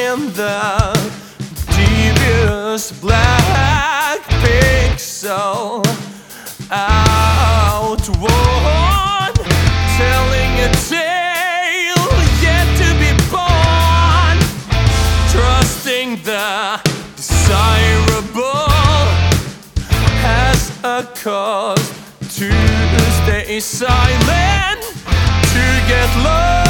in the devious black pixel, outworn, telling a tale yet to be born, trusting the desirable has a cause to stay silent, to get lost.